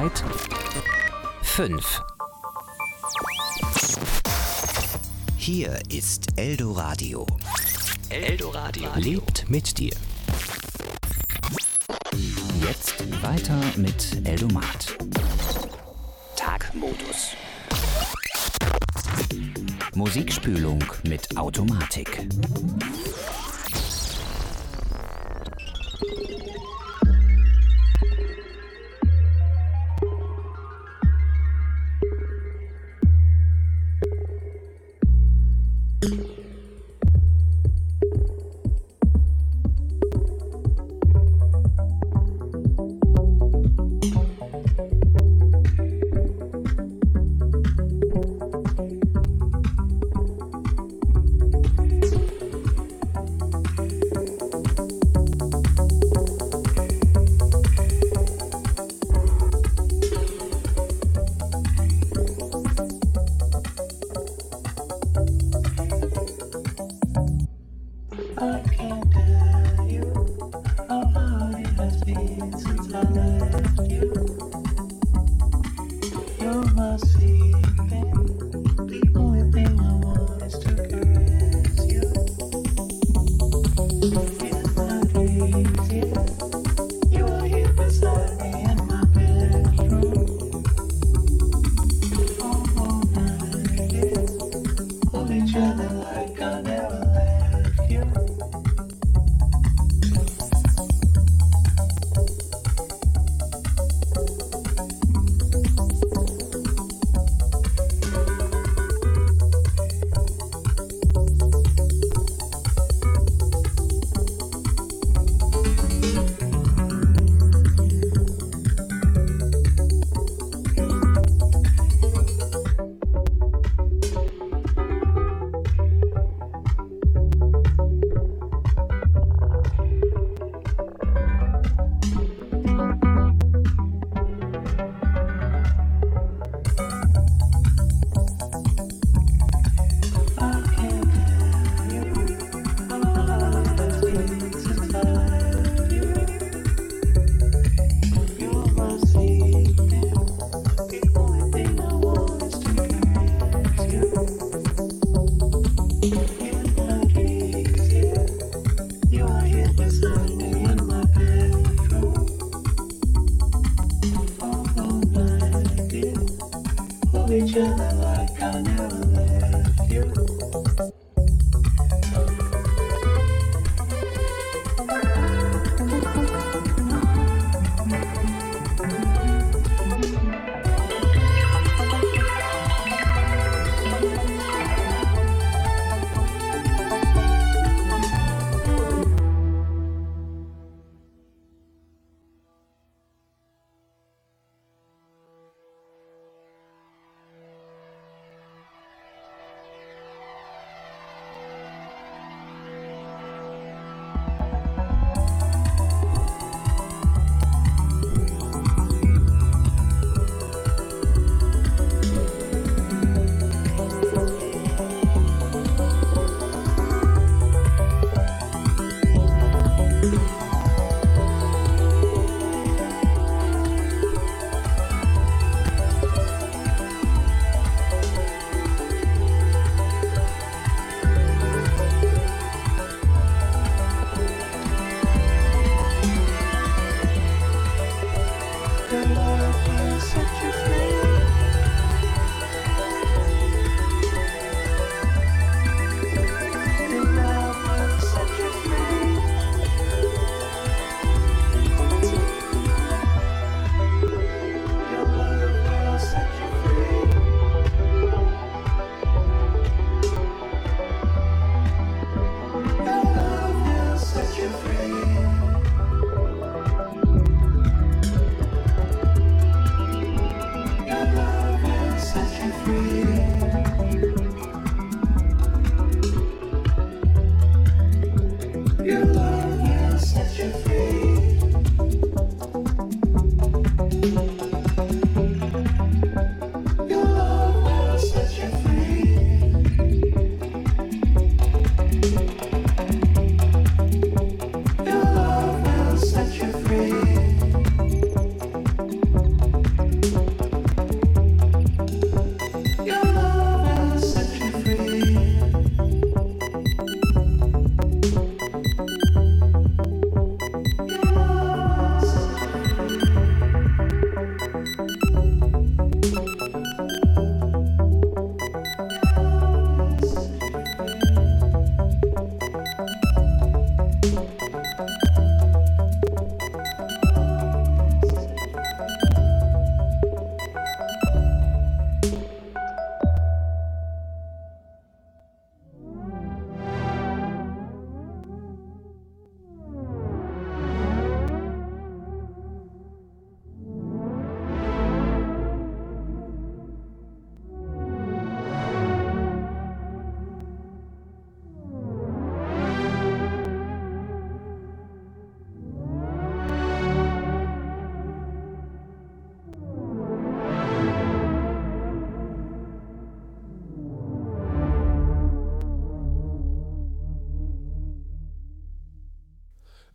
Zeit 5. Hier ist Eldoradio. Eldoradio lebt mit dir. Jetzt weiter mit Eldomat. Tagmodus. Musikspülung mit Automatik.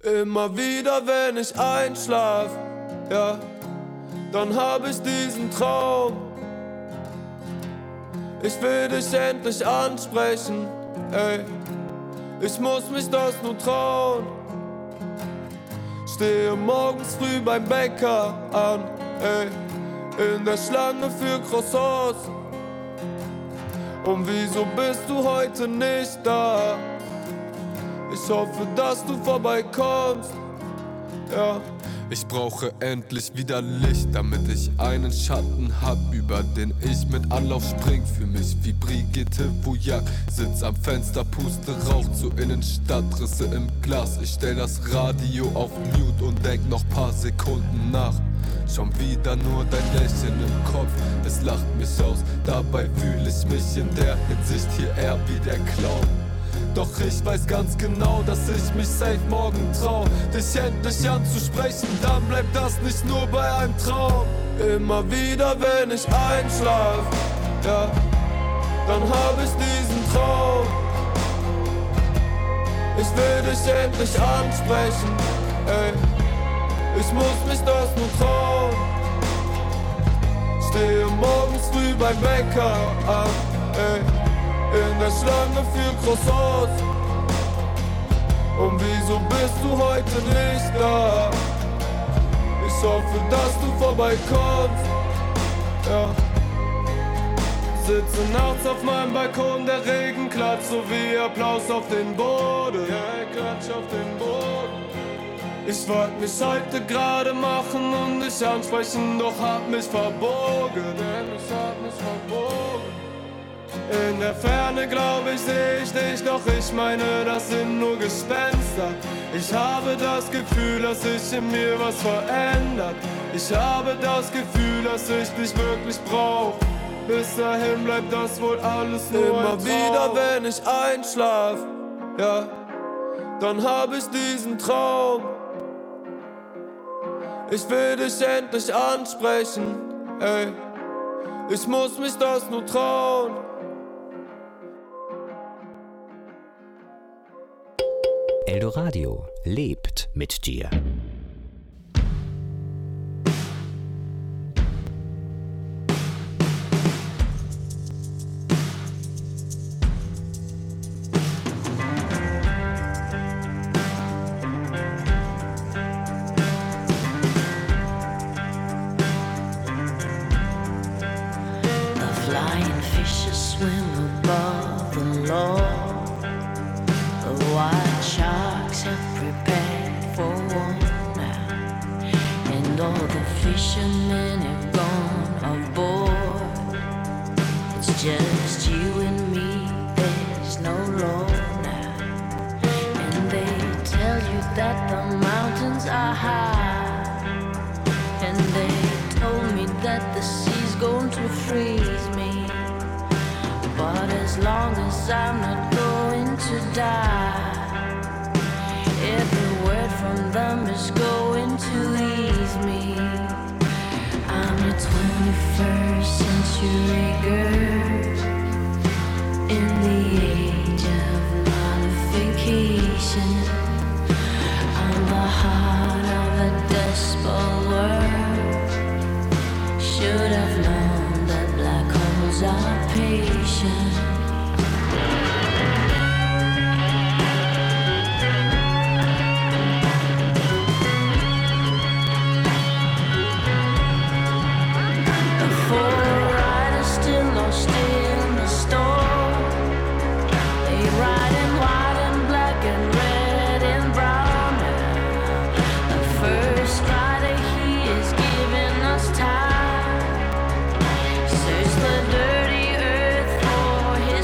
Immer wieder, wenn ich einschlaf, ja, dann hab ich diesen Traum. Ich will dich endlich ansprechen, ey, ich muss mich das nur trauen. Stehe morgens früh beim Bäcker an, ey, in der Schlange für Croissants. Und wieso bist du heute nicht da? Ich hoffe, dass du vorbeikommst, ja. Ich brauche endlich wieder Licht, damit ich einen Schatten hab, über den ich mit Anlauf spring. Für mich wie Brigitte Bouillac, sitz am Fenster, puste Rauch zur Innenstadt, Risse im Glas. Ich stell das Radio auf Mute und denk noch paar Sekunden nach. Schon wieder nur dein Lächeln im Kopf, es lacht mich aus. Dabei fühl ich mich in der Hinsicht hier eher wie der Clown. Doch ich weiß ganz genau, dass ich mich safe morgen trau, dich endlich anzusprechen, dann bleibt das nicht nur bei einem Traum. Immer wieder, wenn ich einschlaf, ja, dann hab ich diesen Traum. Ich will dich endlich ansprechen, ey, ich muss mich das nur trauen. Stehe morgens früh beim Bäcker an, ey, in der Schlange für Croissants. Und wieso bist du heute nicht da? Ich hoffe, dass du vorbeikommst, ja. Sitze nachts auf meinem Balkon, der Regen klatscht so wie Applaus auf den Boden. Ja, ich klatsch auf den Boden. Ich wollte mich heute gerade machen und dich ansprechen, doch hab mich verbogen, denn ich hab mich verbogen. In der Ferne glaub ich, seh ich dich, doch ich meine, das sind nur Gespenster. Ich habe das Gefühl, dass sich in mir was verändert. Ich habe das Gefühl, dass ich dich wirklich brauch. Bis dahin bleibt das wohl alles nur immer ein Traum. Wieder, wenn ich einschlaf, ja, dann hab ich diesen Traum. Ich will dich endlich ansprechen, ey, ich muss mich das nur trauen. Eldoradio lebt mit dir. Flying fishes swim above the law. The white sharks have prepared for war now, and all the fishermen have gone aboard. It's just you and me, there's no law now. And they tell you that the mountains are high, and they told me that the sea's going to freeze me. But as long as I'm not going to die, every word from them is going to ease me. I'm a 21st century girl in the age of modification. I'm the heart of a despot world. Should have known that black holes are patient. The four riders still lost in the storm. They ride in white and black and red and brown. The first rider, he is giving us time. Search the dirty earth for his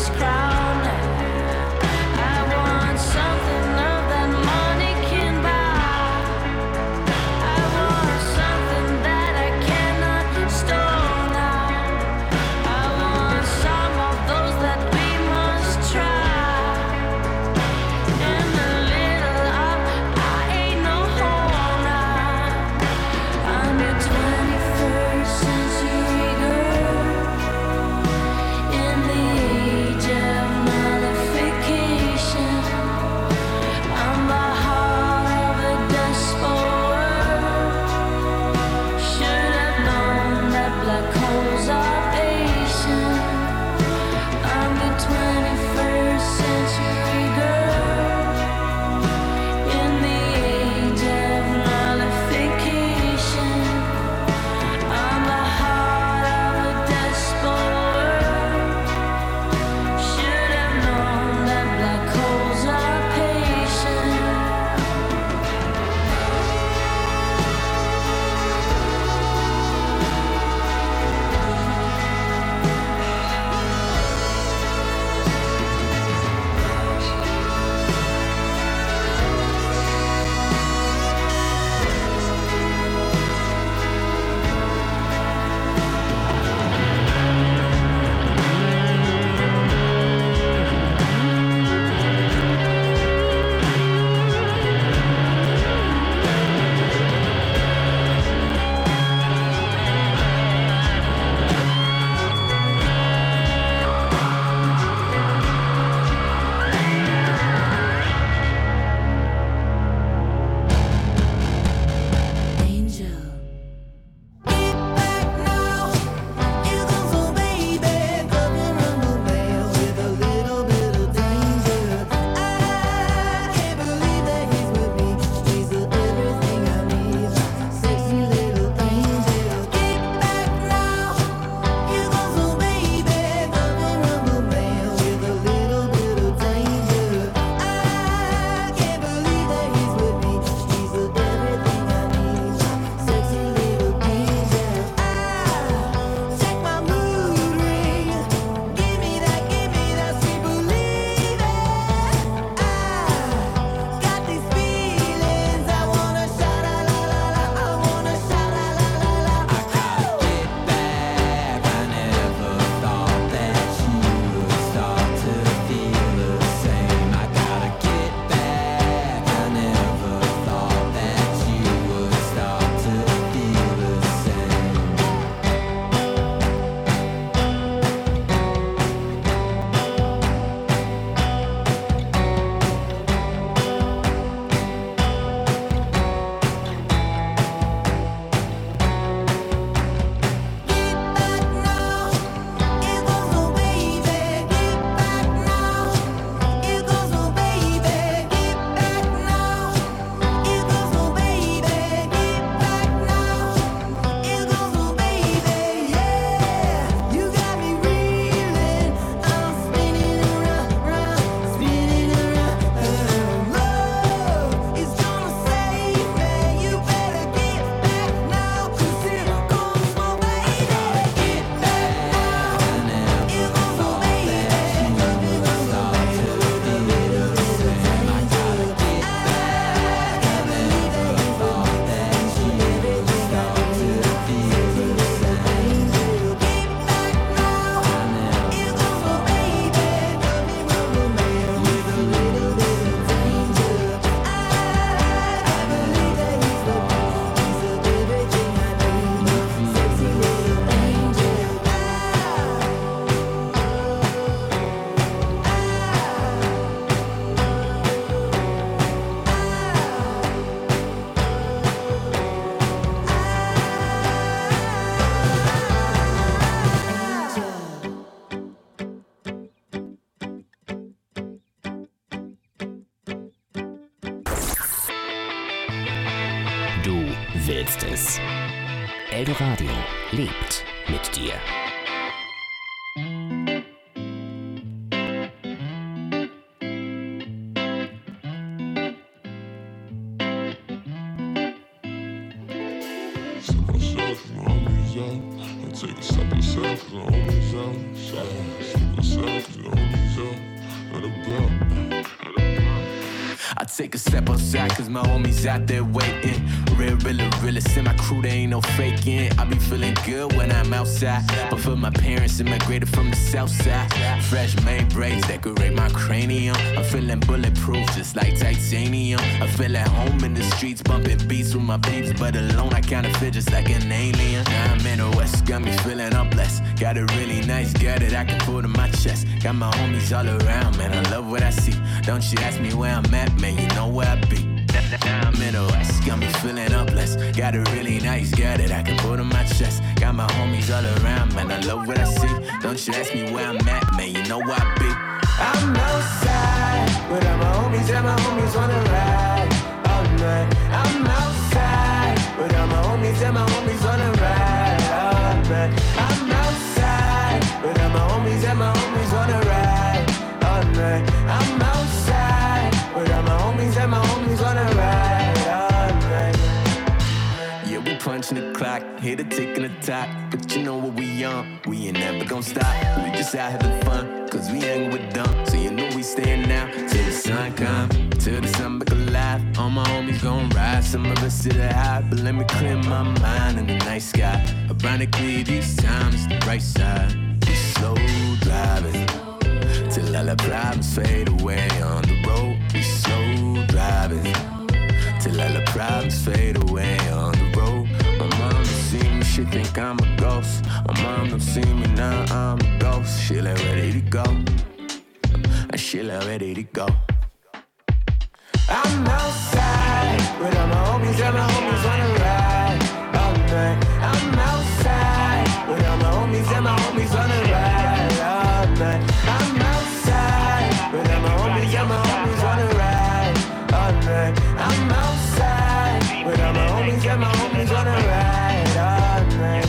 Business. Eldoradio lebt mit dir. I take a step outside cause my homies out there waiting. Real, realist in my crew, there ain't no faking. I be feeling good when I'm outside, but for my parents immigrated from the south side. Fresh made braids decorate my cranium. I'm feeling bulletproof just like titanium. I feel at home in the streets bumping beats with my peeps, but alone I kinda feel just like an alien. Now I'm in the west, got me feeling up blessed. Got a really nice girl that I can put on my chest. Got my homies all around, man, I love what I see. Don't you ask me where I'm at, man, you know where I be. Now I'm in the west, got me feeling up blessed. Got a really nice girl that I can put on my chest. Got my homies all around, man, I love what I see. Don't you ask me where I'm at, man, you know where I be. I'm outside, but all my homies and my homies wanna ride all night. I'm outside, but all my homies and my homies wanna ride all night. I'm outside, but all my homies and my homies wanna ride all night. I'm outside, but all my homies and my homies wanna ride all night. Yeah, we punching the clock, hit a tick in the top. But you know what we on, we ain't never gon' stop. We just out having fun, cause we hangin' with them. So you know we staying out till the sun come, till the sun back alive. All my homies gon' ride, some of us to the high. But let me clear my mind in the night sky. Ironically, these times the right side. We slow driving till all the problems fade away on the road. We slow driving till all the problems fade away on the road. My mom don't see me, she think I'm a ghost. My mom don't see me, now I'm a ghost. She like ready to go, and she like ready to go. I'm outside, with all my homies and my homies wanna ride all night. I'm outside, with all my homies and my homies wanna ride all night. I'm outside, with all my homies and my homies wanna ride all night. I'm outside, with all my homies and my homies wanna ride all night.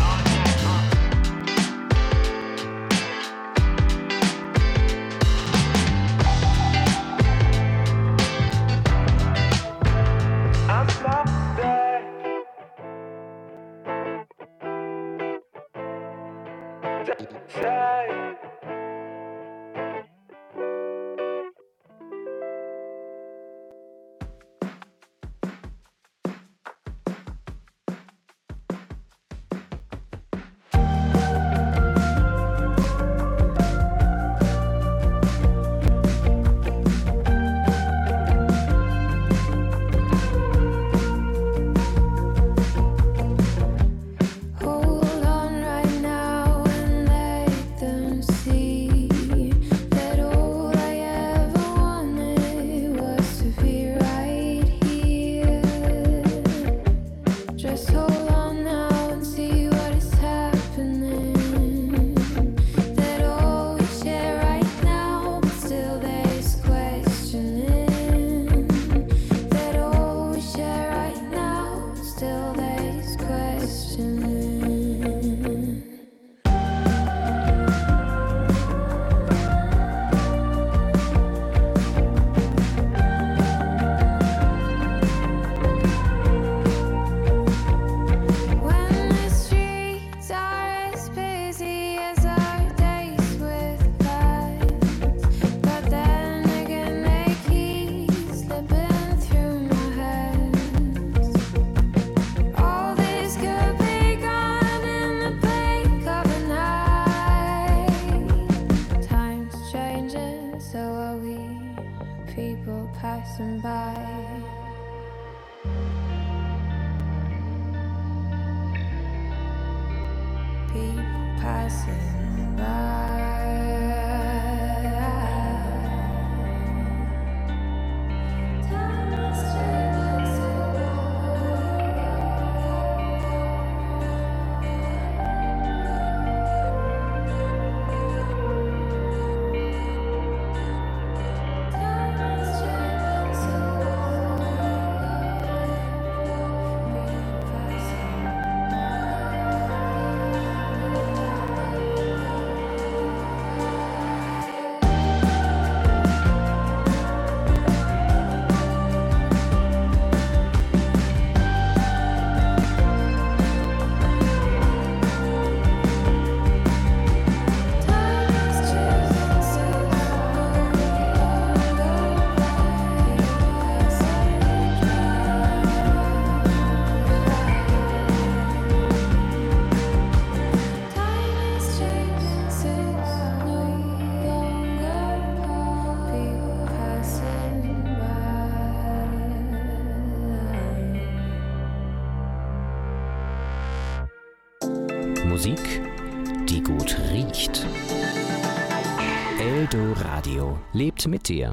Musik, die gut riecht. Eldoradio lebt mit dir.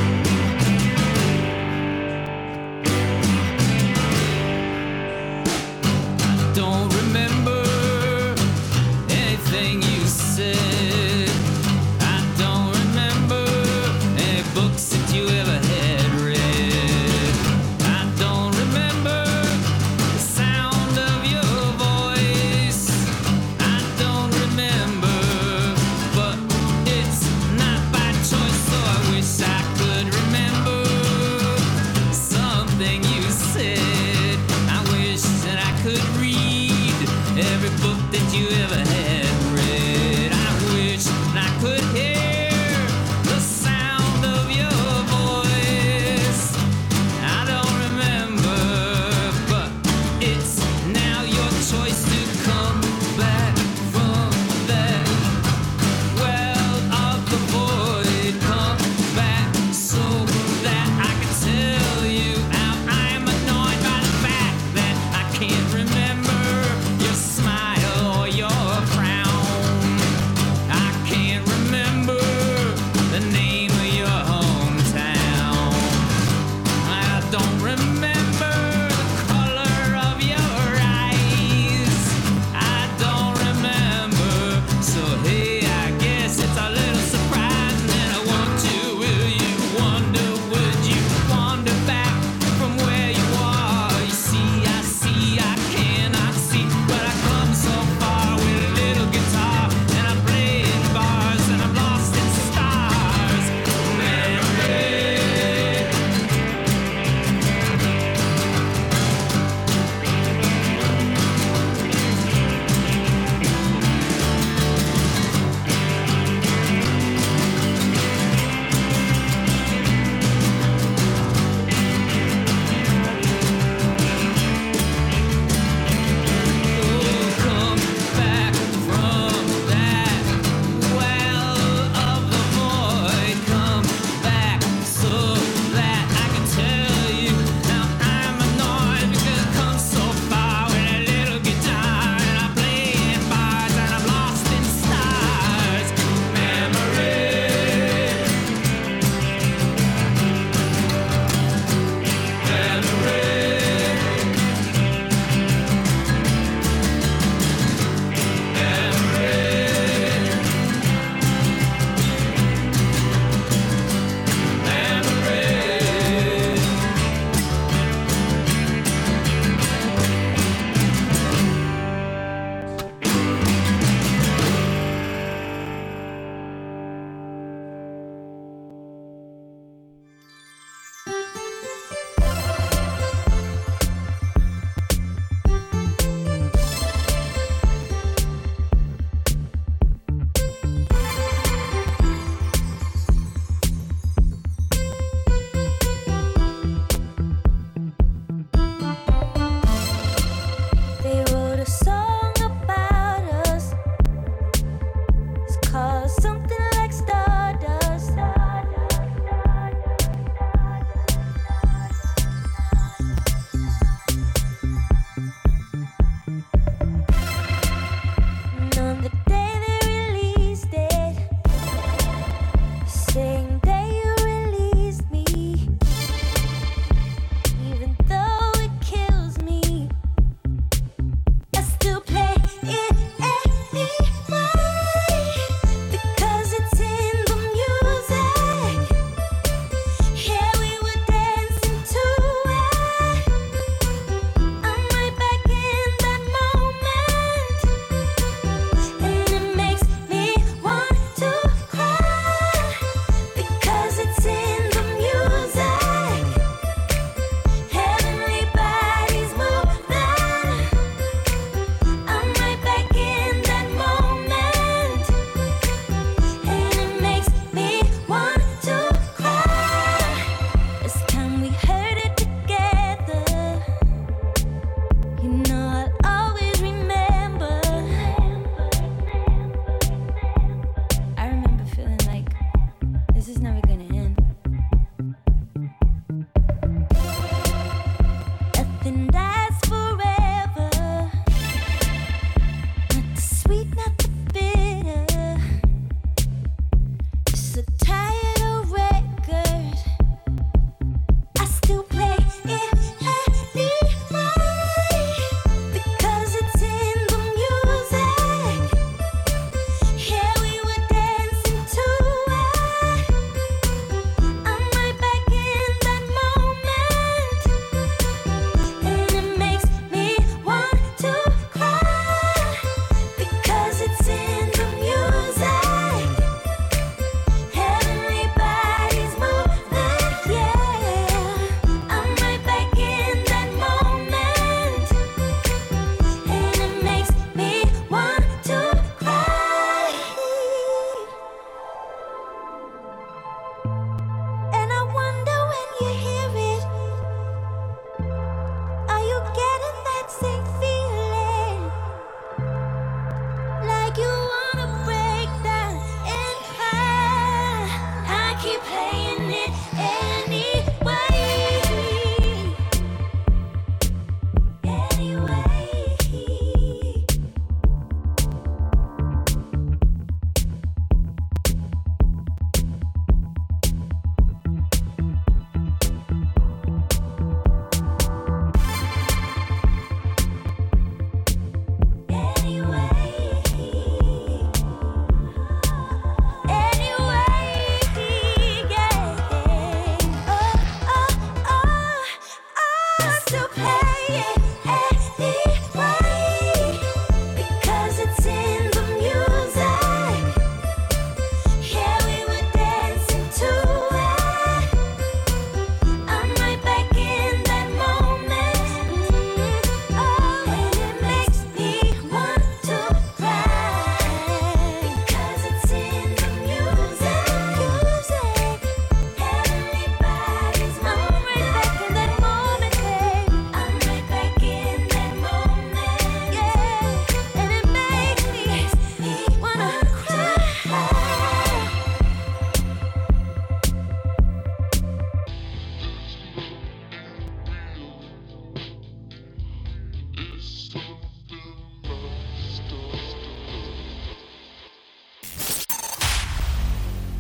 Don't remember anything you said. I don't remember any books that you ever had read. I don't remember the sound of your voice. I don't remember, but it's not by choice, so I wish I could remember something you said. I wish that I could read every book that you ever had read. I wish that I could hear the sound of your voice. I don't remember, but it's now your choice to come back from that well of the void. Come back so that I can tell you how I'm annoyed by the fact that I can't remember your smile or your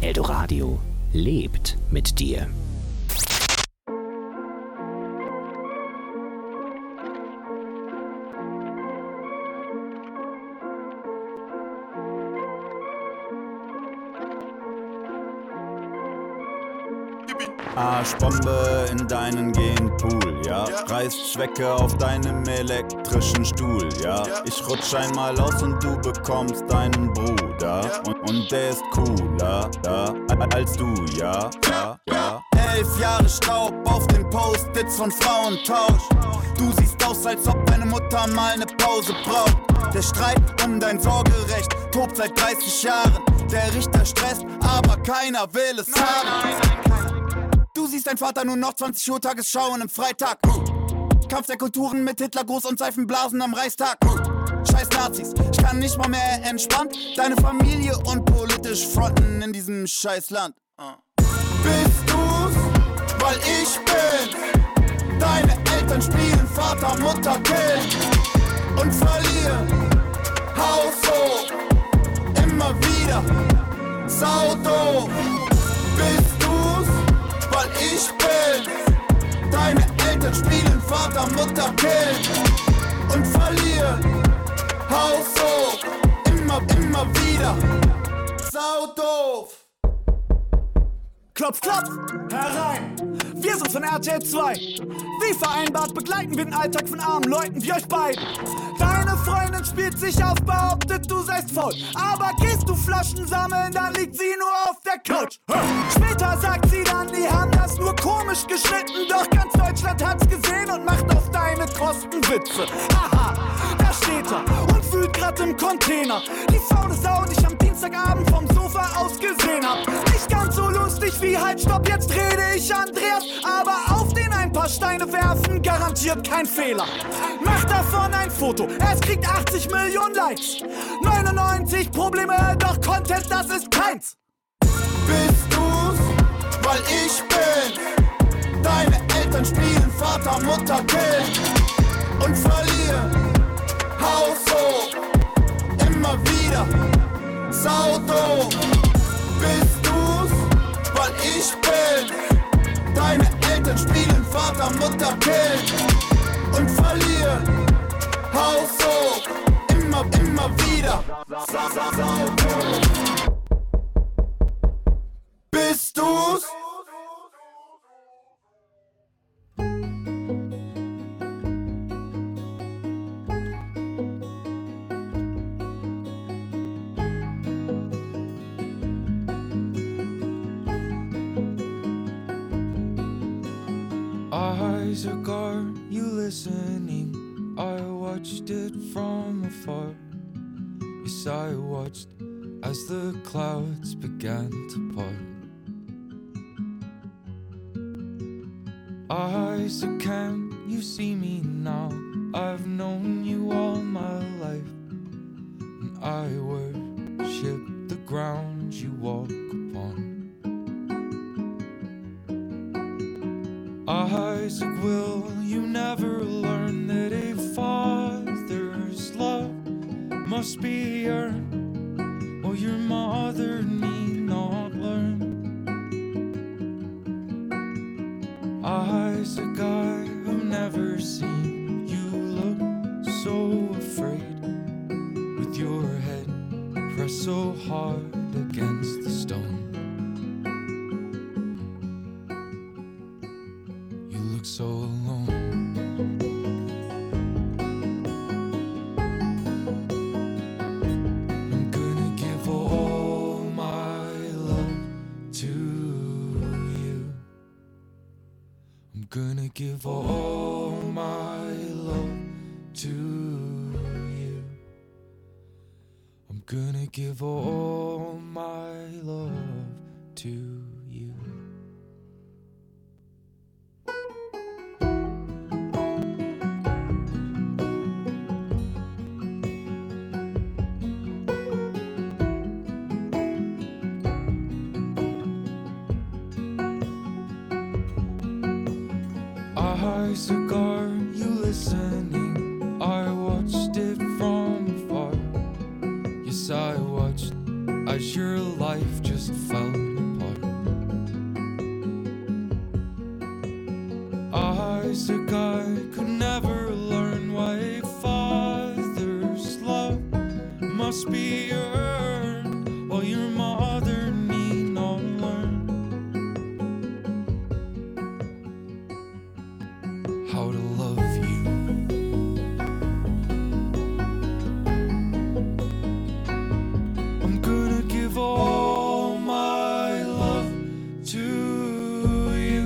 Eldoradio lebt mit dir. Arschbombe in deinen Genpool, ja. Reißt Schwecke auf deinem elektrischen Stuhl, ja. Ich rutsch einmal aus und du bekommst deinen Bruder. Und der ist cooler, ja, als du, ja. 11 Jahre Staub auf den Post-its von Frauentausch. Du siehst aus, als ob deine Mutter mal ne Pause braucht. Der Streit um dein Sorgerecht tobt seit 30 Jahren. Der Richter stresst, aber keiner will es haben. Du siehst dein Vater nur noch 20 Uhr Tagesschau und im Freitag. Kampf der Kulturen mit Hitlergruß und Seifenblasen am Reichstag. Scheiß Nazis, ich kann nicht mal mehr entspannt deine Familie und politisch fronten in diesem scheiß Land. Bist du's, weil ich bin? Deine Eltern spielen Vater, Mutter, Kind und verlieren. Haus hoch, immer wieder, saudoof. Bist du's, weil ich bin? Deine Eltern spielen Vater, Mutter, Kind und verlieren. Haus hoch, immer wieder, saudoof. Klopf, klopf, herein. Wir sind von RTL 2. Wie vereinbart begleiten wir den Alltag von armen Leuten wie euch beiden. Deine Freundin spielt sich auf, behauptet, du seist faul. Aber gehst du Flaschen sammeln, dann liegt sie nur auf der Couch. Später sagt sie dann, die haben das nur komisch geschnitten. Doch ganz Deutschland hat's gesehen und macht auf deine Kosten Witze. Haha, da steht er und wühlt grad im Container. Die faule Sau, die ich am Dienstagabend vom Sofa aus gesehen hab. Nicht ganz so lustig wie halt, stopp, jetzt rede ich Andreas. Aber auf den ein paar Steine werfen, garantiert kein Fehler. Mach davon ein Foto, es kriegt 80 Millionen Likes. 99 Probleme, doch Content, das ist keins. Bist du's, weil ich bin? Deine Eltern spielen Vater, Mutter, Kind und verlieren. Haus hoch, immer wieder, saudoof. Bist du's, weil ich bin? Deine Eltern spielen Vater, Mutter, Kind und verlieren. Haus hoch, immer wieder, saudoof. Bist du's? Isaac, you listening? I watched it from afar. Yes, I watched as the clouds began to part. Isaac, can you see me now? I've known you all my life, and I worship the ground you walk upon. Isaac, will you never learn that a father's love must be earned, or your mother need not learn? Isaac, I have never seen you look so afraid, with your head pressed so hard against the stone. So alone. I'm gonna give all my love to you. I'm gonna give all my love to you. I'm gonna give all my love to you. Isaac, are you listening? I watched it from afar. Yes, I watched as your life just fell must be earned, while your mother need not learn how to love you. I'm gonna give all my love to you.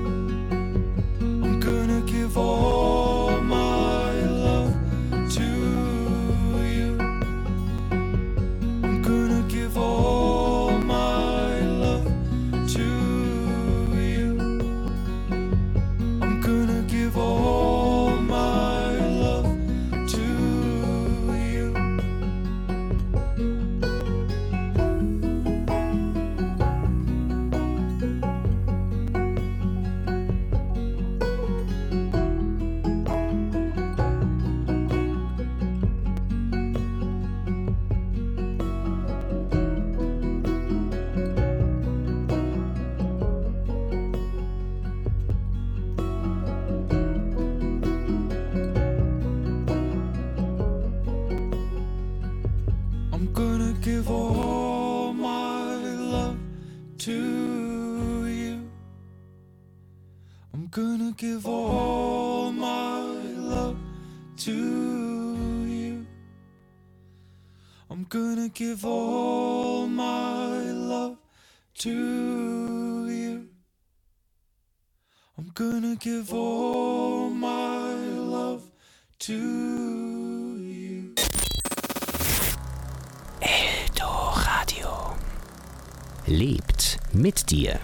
I'm gonna give all my love to you. I'm gonna give all my love to you. I'm gonna give all my love to you. I'm gonna give all my love to you. I'm gonna give all my love to you. I'm gonna give all my love to you. I'm gonna give all my love to you. Eldoradio. Lebt mit dir.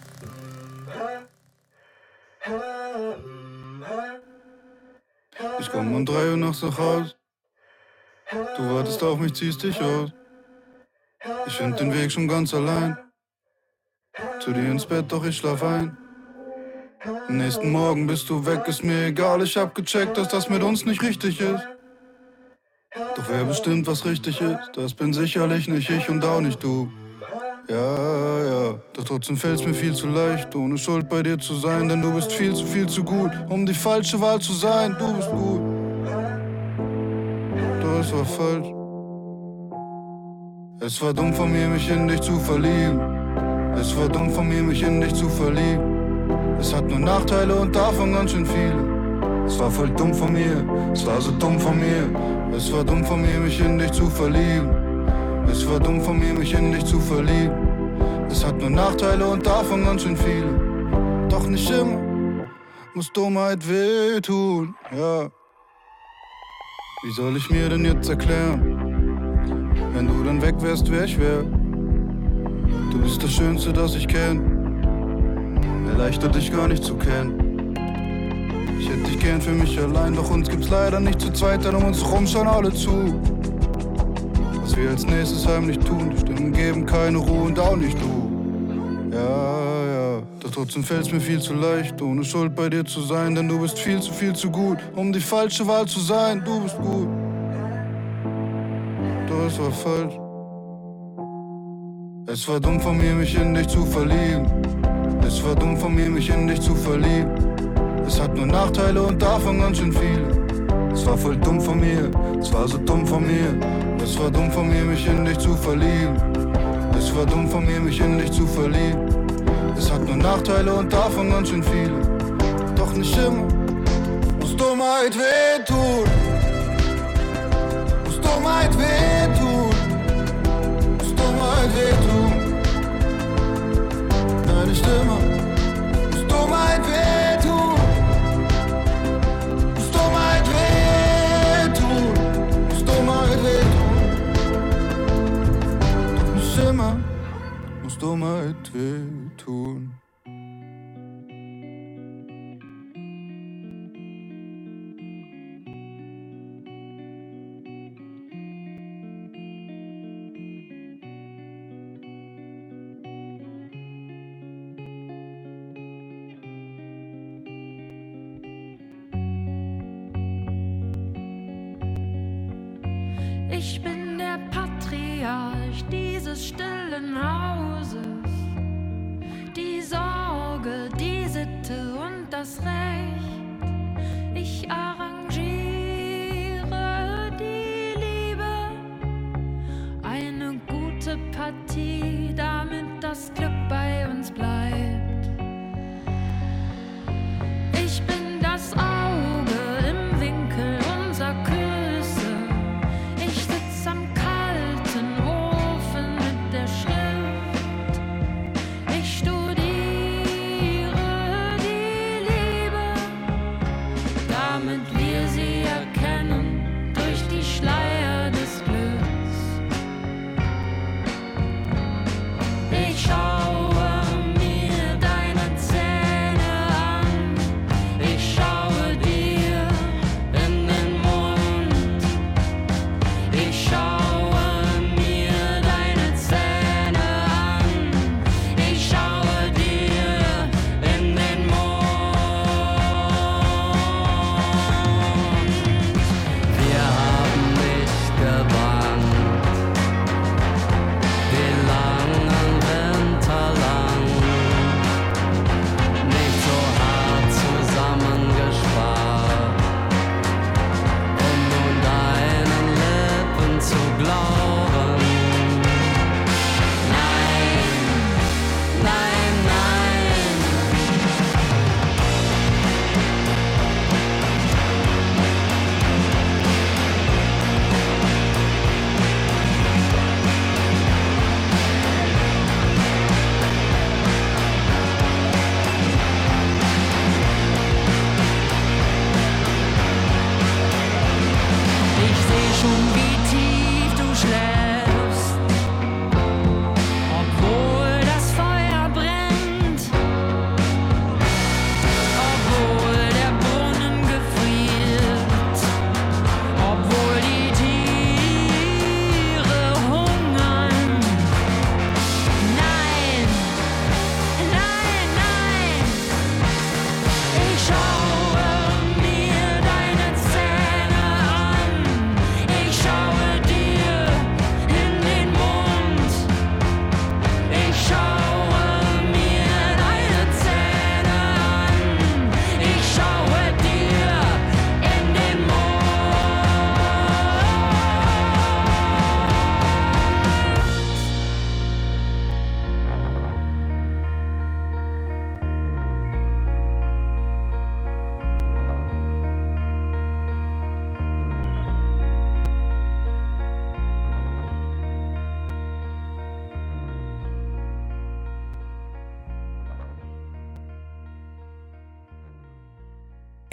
Ich komm um 3 Uhr nachts nach Haus. Du wartest auf mich, ziehst dich aus. Ich find den Weg schon ganz allein. Zu dir ins Bett, doch ich schlaf ein. Am nächsten Morgen bist du weg, ist mir egal. Ich hab gecheckt, dass das mit uns nicht richtig ist. Doch wer bestimmt, was richtig ist, das bin sicherlich nicht ich und auch nicht du. Ja, ja, doch trotzdem fällt's mir viel zu leicht, ohne Schuld bei dir zu sein, denn du bist viel zu gut, um die falsche Wahl zu sein. Du bist gut, doch es war falsch. Es war dumm von mir, mich in dich zu verlieben. Es war dumm von mir, mich in dich zu verlieben. Es hat nur Nachteile und davon ganz schön viele. Es war voll dumm von mir, es war so dumm von mir. Es war dumm von mir, mich in dich zu verlieben. Es war dumm von mir, mich in dich zu verlieben. Es hat nur Nachteile und davon ganz schön viele. Doch nicht immer muss Dummheit wehtun, ja. Wie soll ich mir denn jetzt erklären, wenn du dann weg wärst, wer ich wär? Du bist das Schönste, das ich kenn. Erleichtert dich gar nicht zu kennen. Ich hätte dich gern für mich allein, doch uns gibt's leider nicht zu zweit, denn um uns rum schauen alle zu. Was wir als nächstes heimlich tun, die Stimmen geben keine Ruhe und auch nicht du. Ja, ja, doch trotzdem fällt's mir viel zu leicht, ohne Schuld bei dir zu sein, denn du bist viel zu gut, um die falsche Wahl zu sein. Du bist gut, doch es war falsch. Es war dumm von mir, mich in dich zu verlieben. Es war dumm von mir, mich in dich zu verlieben. Es hat nur Nachteile und davon ganz schön viele. Es war voll dumm von mir, es war so dumm von mir. Es war dumm von mir, mich in dich zu verlieben. Es war dumm von mir, mich in dich zu verlieben. Es hat nur Nachteile und davon ganz schön viele. Doch nicht immer muss Dummheit wehtun. Muss Dummheit wehtun. Muss Dummheit wehtun. Nein, nicht immer muss Dummheit wehtun. Muss Dummheit wehtun. Muss Dummheit wehtun. Doch nicht immer muss Dummheit wehtun. Ich bin der Patriarch dieses stillen Hauses. Die Sorge, die Sitte und das Recht. Ich arrangiere die Liebe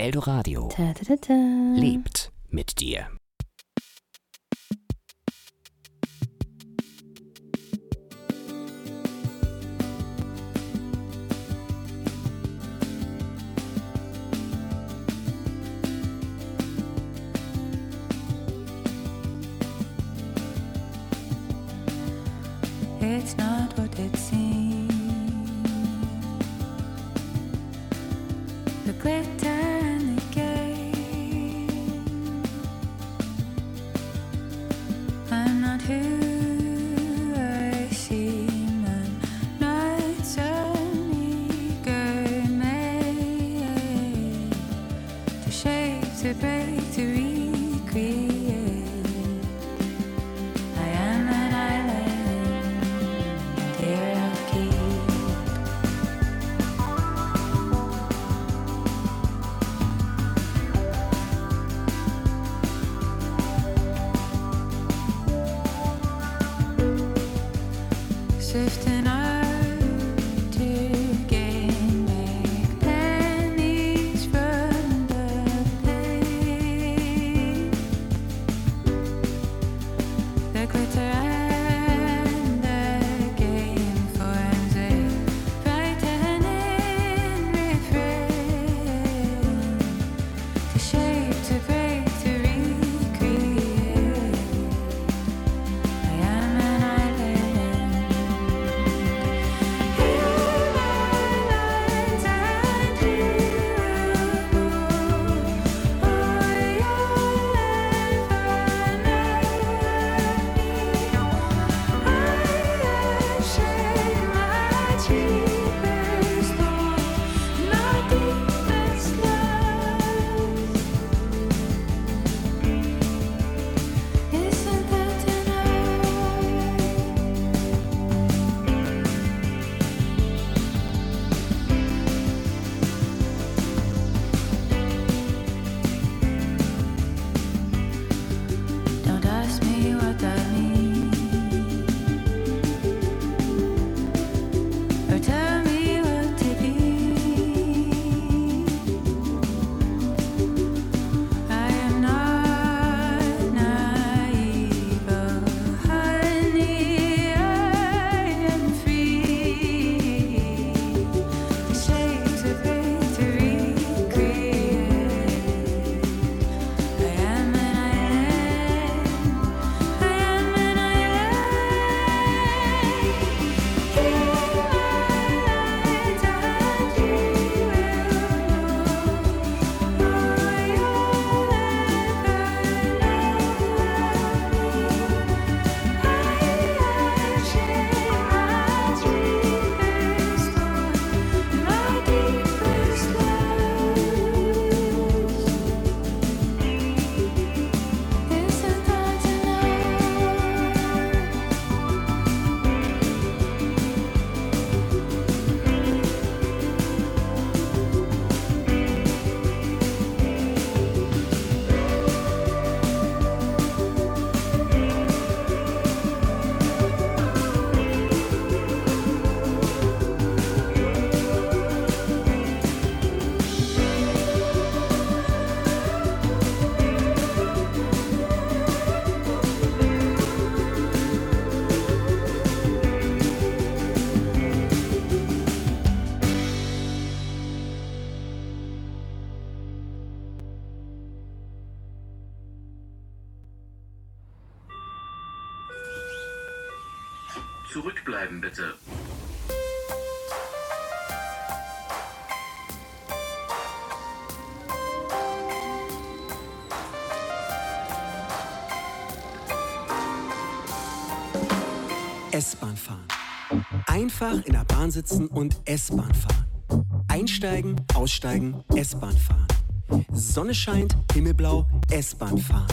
Eldoradio lebt mit dir. It's not what it seems. The glitter and the game. I'm not who I seem. I'm not some eager maid to shape, to break, to recreate. Sifting out to gain, make pennies from the pain. The glitter and the game forms a brightening refrain. To shape, to break, to recreate. I am an island. Don't ask me what that means, or tell me what to be. I am not naive, oh honey, I am free. To shape, to break, to recreate. I am an island. I am an island. Here I light and you will know. Oh, you'll Zurückbleiben bitte. S-Bahn fahren. Einfach in der Bahn sitzen und S-Bahn fahren. Einsteigen, aussteigen, S-Bahn fahren. Sonne scheint, himmelblau, S-Bahn fahren.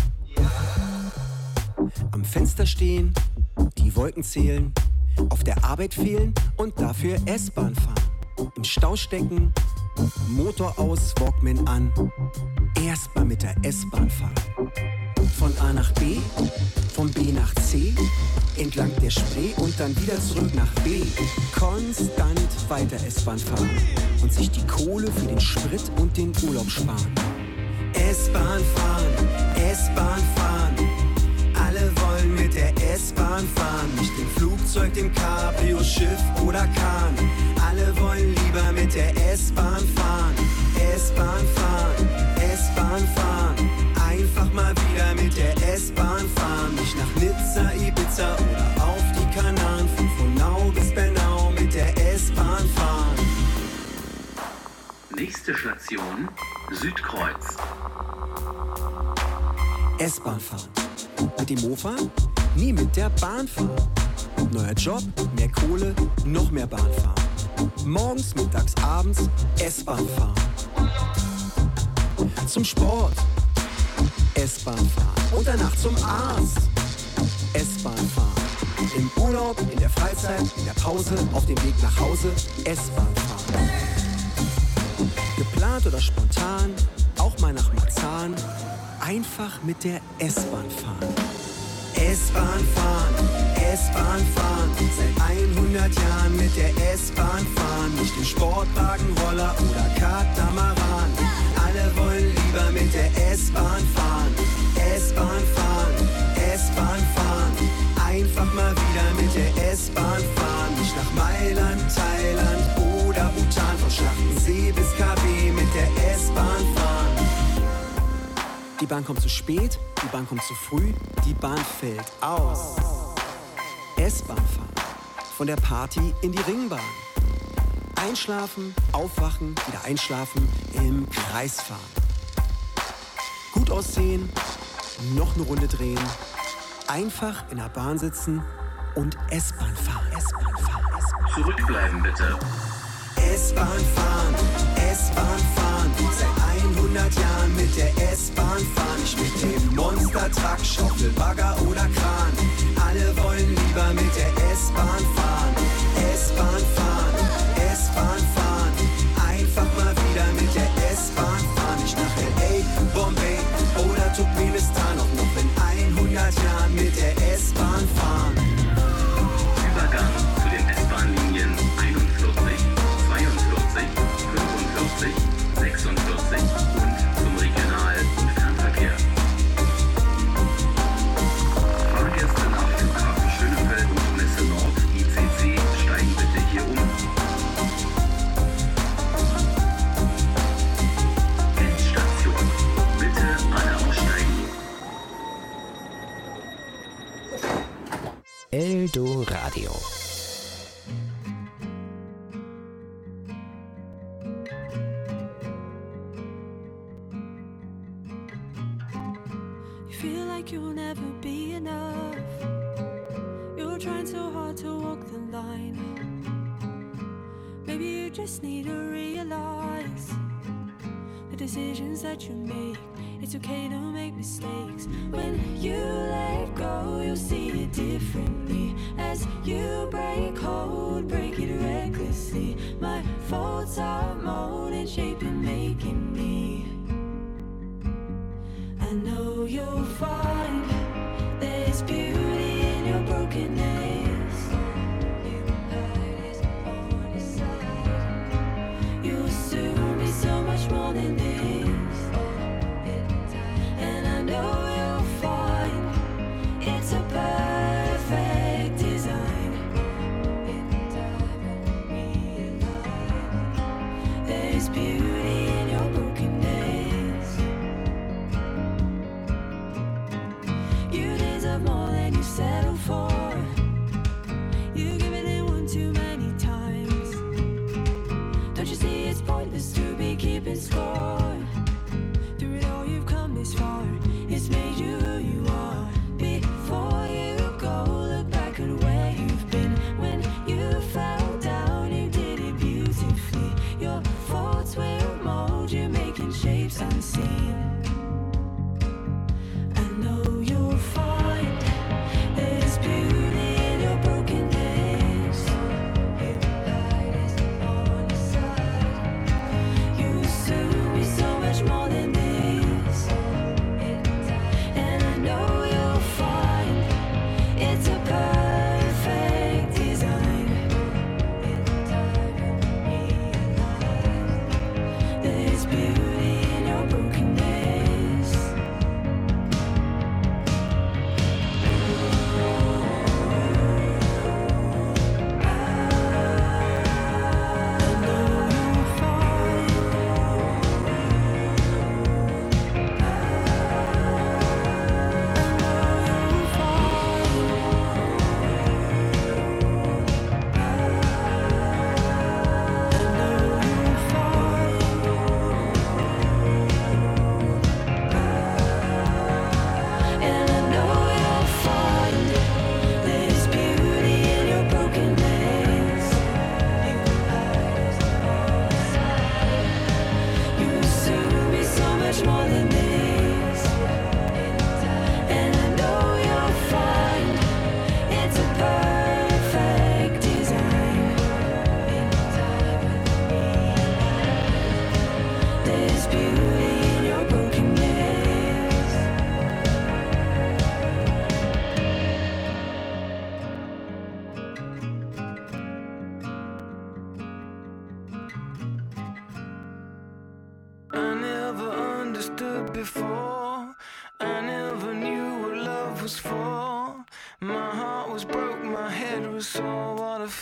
Am Fenster stehen, die Wolken zählen, auf der Arbeit fehlen und dafür S-Bahn fahren. Im Stau stecken, Motor aus, Walkman an, erstmal mit der S-Bahn fahren. Von A nach B, von B nach C, entlang der Spree und dann wieder zurück nach B. Konstant weiter S-Bahn fahren und sich die Kohle für den Sprit und den Urlaub sparen. S-Bahn fahren, S-Bahn fahren. Alle wollen mit der S-Bahn fahren, nicht im Flugzeug, dem Cabrio, Schiff oder Kahn. Alle wollen lieber mit der S-Bahn fahren, S-Bahn fahren, S-Bahn fahren. Einfach mal wieder mit der S-Bahn fahren, nicht nach Nizza, Ibiza oder auf die Kanaren. Von Frohnau bis Bernau mit der S-Bahn fahren. Nächste Station, Südkreuz. S-Bahn fahren. Mit dem Mofa? Nie mit der Bahn fahren. Neuer Job, mehr Kohle, noch mehr Bahn fahren. Morgens, mittags, abends S-Bahn fahren. Zum Sport S-Bahn fahren. Und danach zum Arzt S-Bahn fahren. Im Urlaub, in der Freizeit, in der Pause, auf dem Weg nach Hause S-Bahn fahren. Geplant oder spontan, auch mal nach Marzahn. Einfach mit der S-Bahn fahren. S-Bahn fahren, S-Bahn fahren. Seit 100 Jahren mit der S-Bahn fahren. Nicht im Sportwagen, Roller oder Katamaran. Alle wollen lieber mit der S-Bahn fahren. S-Bahn fahren, S-Bahn fahren. Einfach mal wieder mit der S-Bahn fahren. Nicht nach Mailand, Thailand oder Bhutan. Von Schlachtensee bis KB mit der S-Bahn fahren. Die Bahn kommt zu spät, die Bahn kommt zu früh, die Bahn fällt aus. S-Bahn fahren, von der Party in die Ringbahn. Einschlafen, aufwachen, wieder einschlafen, im Kreis fahren. Gut aussehen, noch eine Runde drehen, einfach in der Bahn sitzen und S-Bahn fahren. S-Bahn fahren, S-Bahn. Zurückbleiben bitte. S-Bahn fahren, S-Bahn fahren. Seit 100 Jahren mit der S-Bahn fahren. Nicht mit dem Monster-Truck, Schaufel, Bagger oder Kran. Alle wollen lieber mit der S-Bahn fahren. S-Bahn fahren, S-Bahn fahren. Einfach mal wieder mit der S-Bahn fahren. Nicht nach L.A., Bombay oder Turkmenistan. Auch noch in 100 Jahren mit der S-Bahn fahren. Übergang zu den S-Bahn-Linien 41, 42, 45, 46 und zum Regional- und Fernverkehr. Fahrgäste nach Flughafen Schönefeld und Messe Nord ICC steigen bitte hier um. Endstation. Bitte alle aussteigen. Eldoradio. You feel like you'll never be enough. You're trying so hard to walk the line. Maybe you just need to realize the decisions that you make. It's okay to make mistakes. When you let go, you'll see it differently. As you break hold, break it recklessly. My faults are molding, shaping, making me. I know you'll find there's beauty in your brokenness. You'll soon be so much more than this. And I know you'll find it's a perfect design. There's beauty in your brokenness. You deserve more than you settle for. You give it in one too many times. Don't you see it's pointless to be keeping score? Through it all you've come this far. It's made you who you are. Before you go, look back at where you've been. When you fell down, you did it beautifully. Your faults will mold you, making shapes unseen. I know you'll find there's beauty in your brokenness. You'll soon be so much more than this. And I know you'll find it's a perfect before. I never knew what love was for. My heart was broke, my head was sore. What a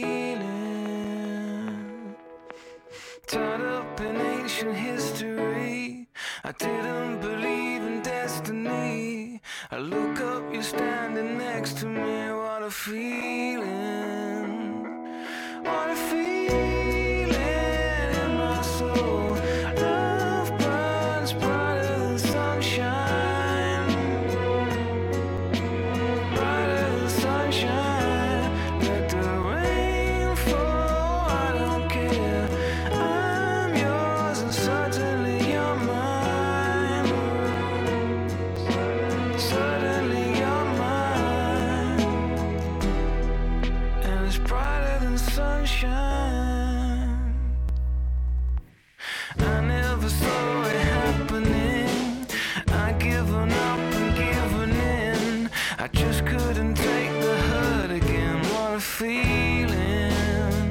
feeling. Tied up in ancient history. I didn't believe in destiny. I look up, you're standing next to me. What a feeling. What a feeling in my soul. Love burns brighter than sunshine. Brighter than sunshine. Let the rain fall, I don't care. I'm yours and suddenly you're mine. Suddenly you're mine. And it's brighter than sunshine. I never saw it happening. I given up and given in. I just couldn't take the hurt again. What a feeling.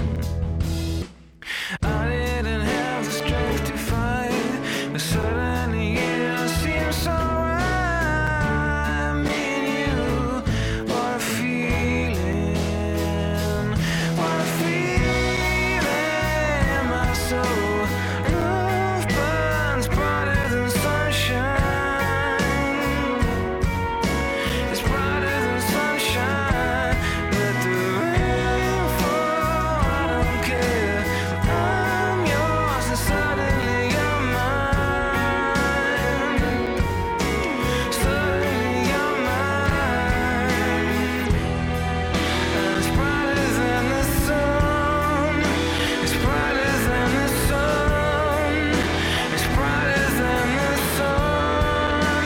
I didn't have the strength to fight, but suddenly it seems so right. Me and you. What a feeling. What a feeling in my soul. Love burns brighter than sunshine. It's brighter than sunshine. Let the rain fall, I don't care. I'm yours and suddenly you're mine. Suddenly you're mine. And it's brighter than the sun. It's brighter than the sun. It's brighter than the sun.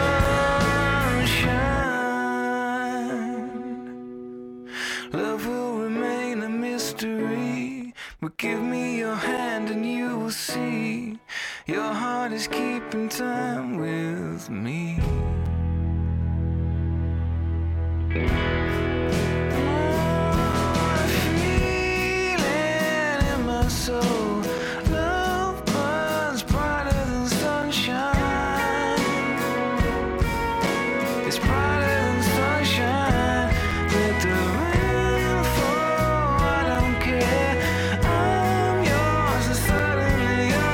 Sunshine. Love will remain a mystery. But give me your hand and you will see. Your heart is keeping time with me. What a feeling in my soul. Love burns brighter than sunshine. It's brighter than sunshine. Let the rain fall, I don't care. I'm yours and suddenly you're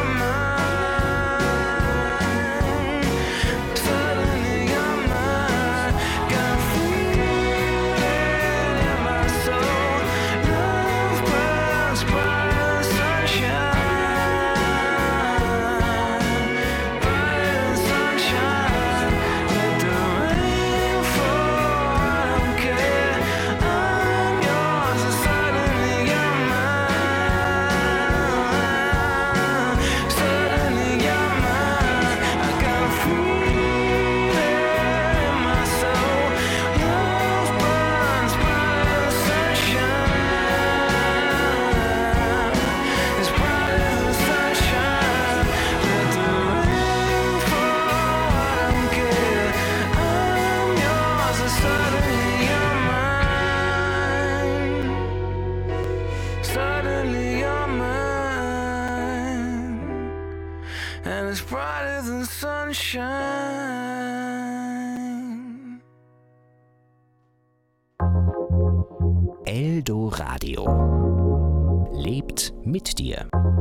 mine. Suddenly you're mine. Got a feeling in my soul. Love burns brighter than sunshine. Brighter than sunshine. Let the rain fall, I don't care. I'm yours and suddenly you're mine. Suddenly you're mine. I got a feeling in my soul. Love burns brighter than sunshine. It's brighter than sunshine. Let the rain fall, I don't care. I'm yours and suddenly you're mine. Suddenly you're mine. And it's brighter than sunshine. Eldoradio. Lebt mit dir.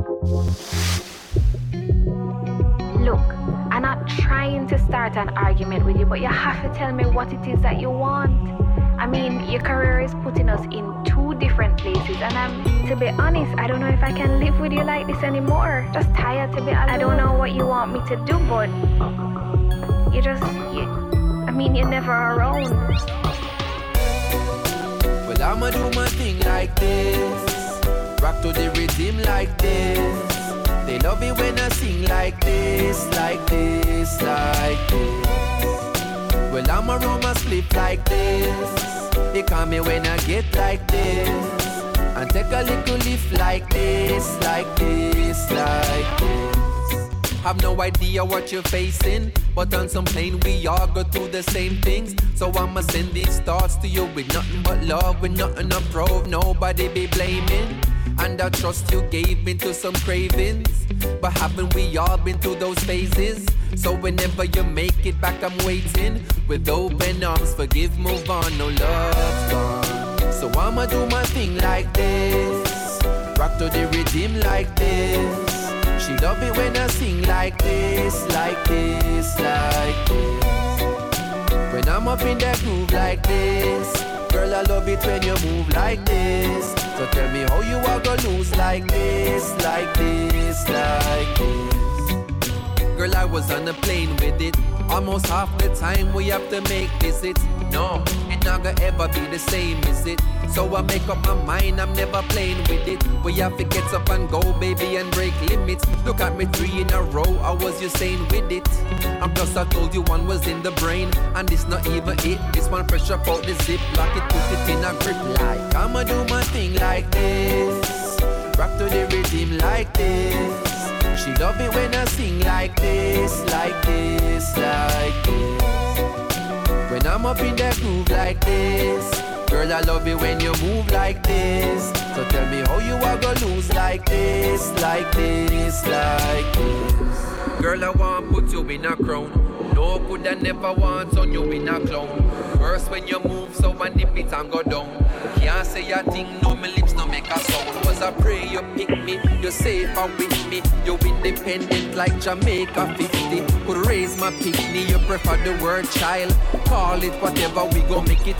Look, I'm not trying to start an argument with you, but you have to tell me what it is that you want. I mean, your career is putting us in two different places, and to be honest, I don't know if I can live with you like this anymore. Just tired to be alone. I don't know what you want me to do, but you're never around. Well, I'ma do my thing like this. Rock to the rhythm like this. They love it when I sing like this, like this, like this. Well, I'ma roll my sleep like this. They call me when I get like this. And take a little lift like this, like this, like this. Have no idea what you're facing, but on some plane we all go through the same things. So I'ma send these thoughts to you with nothing but love, with nothing to prove, nobody be blaming. And I trust you gave into some cravings, but haven't we all been through those phases? So whenever you make it back, I'm waiting with open arms. Forgive, move on, no love's gone. So I'ma do my thing like this, rock to the rhythm like this. She love it when I sing like this, like this, like this. When I'm up in that groove like this, girl, I love it when you move like this. So tell me how you are gonna lose like this, like this, like this. Girl, I was on a plane with it. Almost half the time we have to make visits. No, it's not gonna ever be the same, is it? So I make up my mind, I'm never playing with it. We have to get up and go, baby, and break limits. Look at me 3 in a row, how was you saying with it? I'm just, I told you one was in the brain, and it's not even it. This one fresh up out the zip, lock it, put it in a grip. Like, I'ma do my thing like this, rock to the rhythm like this. She love it when I sing like this, like this, like this. When I'm up in that groove like this, girl, I love it when you move like this. So tell me how you are gonna lose like this, like this, like this. Girl, I want put you in a crown. No, could I never want on you in a clown. First when you move, so I nip it and go down. Can't say a thing, no, my lips no make a sound. Was I pray you pick me, you're safe and with me. You're independent like Jamaica 50. Could raise my picnic, you prefer the word child. Call it whatever, we gon' make it